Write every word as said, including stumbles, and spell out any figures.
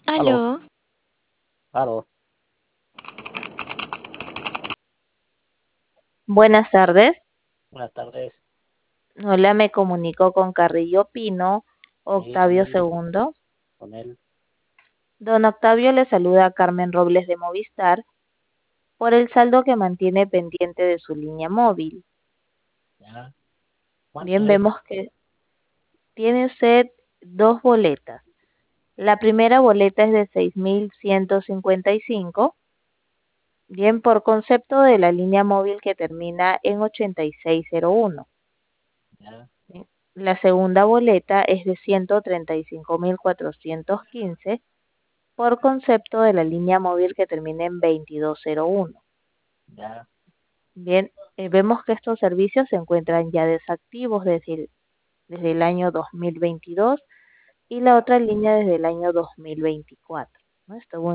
Aló, Aló, aló, buenas tardes. buenas tardes. Hola, me comunico con Carrillo Pino, Sí, Octavio con él, Segundo. con él. Don Octavio le saluda a Carmen Robles de Movistar por el saldo que mantiene pendiente de su línea móvil. ¿Ya? ¿Cuánto Bien, es? vemos que tiene usted dos boletas. La primera boleta es de seis mil ciento cincuenta y cinco. Bien, por concepto de la línea móvil que termina en ochenta y seis cero uno. ¿Ya? Bien, la segunda boleta es de ciento treinta y cinco mil cuatrocientos quince por concepto de la línea móvil que termina en veintidós cero uno. ¿Ya? Bien, eh, vemos que estos servicios se encuentran ya desactivos desde el, desde el año dos mil veintidós y la otra línea desde el año dos mil veinticuatro, ¿no? Esto